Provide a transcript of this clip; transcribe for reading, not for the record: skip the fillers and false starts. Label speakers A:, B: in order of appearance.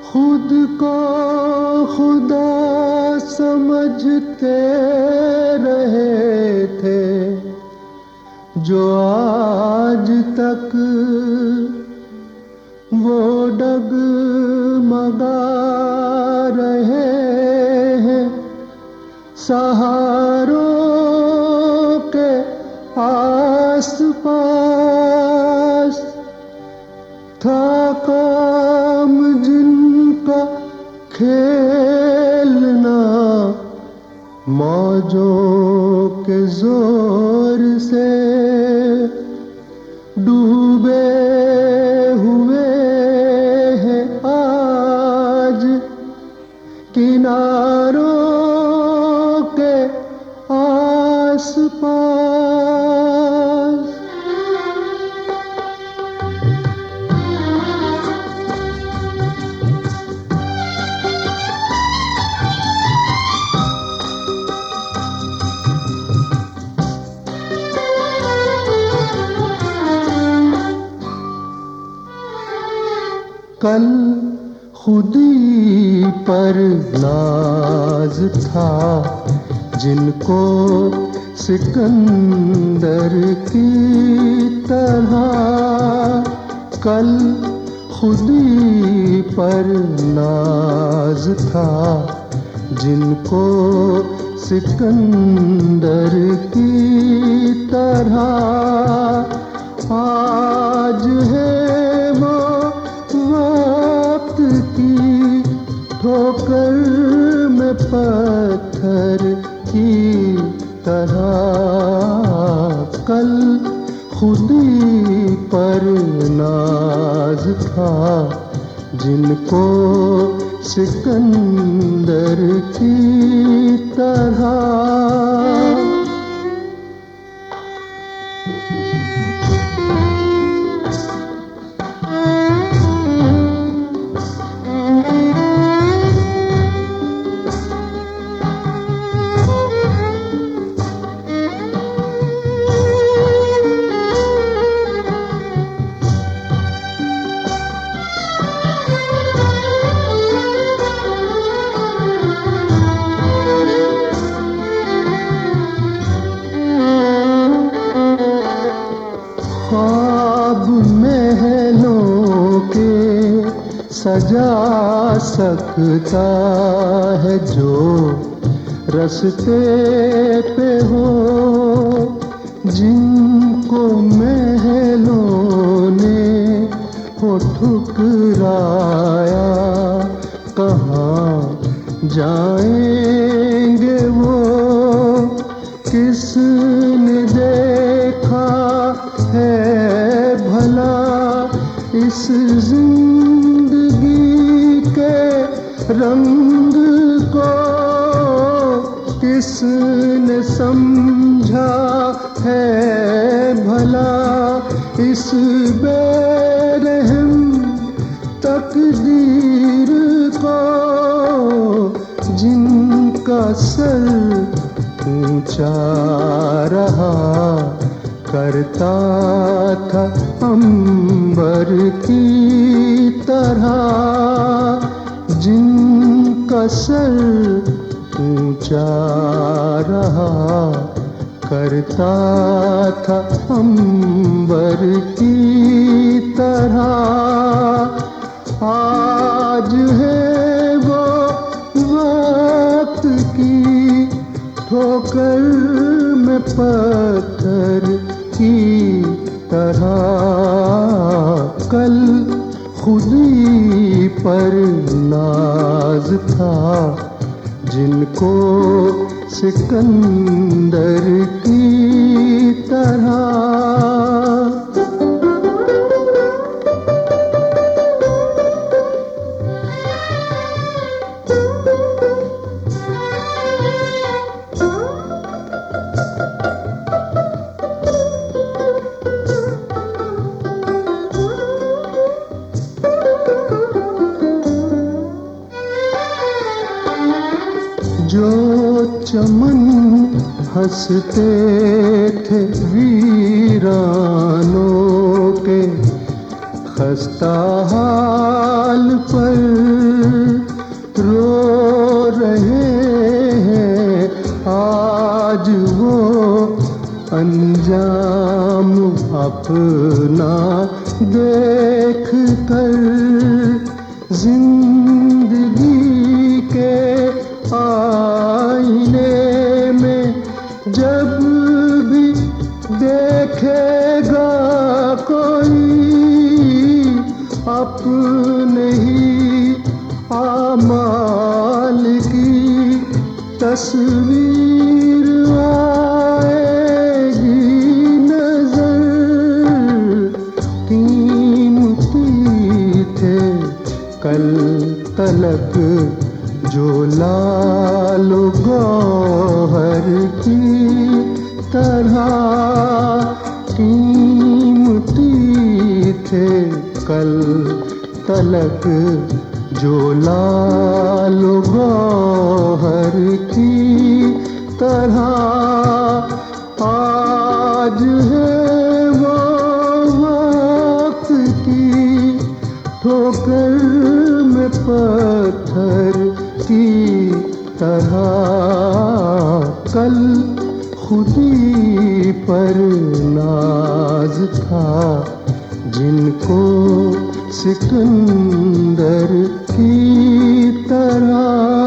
A: खुद को खुदा समझते रहे थे जो आज तक वो डगमगा रहे हैं सहारों के आस पास। था काम जिनका खेलना मौजों के जोर से डूबे हुए हैं आज किनारों के आस पास। कल खुदी पर नाज था जिनको सिकंदर की तरह। कल खुदी पर नाज था जिनको सिकंदर की तरह। आज है वो वक्त की ठोकर में पत्थर की तरह। कल खुदी पर नाज था जिनको सिकंदर की तरह। ख्वाब महलों के सजा सकता है जो रस्ते पे हो। जिनको महलों ने हो ठुकराया कहाँ जाएंगे वो। किसने देखा है भला इस जिंदगी के रंग को। किसने समझा है भला इस बेरहम तकदीर को। जिनका सर ऊंचा रहा करता था अंबर की तरह। जिनका सर ऊंचा रहा करता था अंबर की तरह। आज है वो वक्त की ठोकर में पत्थर की तरह। कल खुदी पर नाज था जिनको सिकंदर की तरह। जो चमन हंसते थे वीरानों के खस्ता हाल पर। रो रहे हैं आज वो अंजाम अपना देख कर। जिंदगी के आईने में जब भी देखेगा कोई अपने ही आमाल की तस्वीर आएगी नजर। कीमती थे कल तलक जो लालो गौहर की तरह, कीमती थे कल तलक जो लालो गौहर की तरह। आज है वो वक्त की ठोकर में पत्थर की तरह। कल खुदी पर नाज था जिनको सिकंदर की तरह।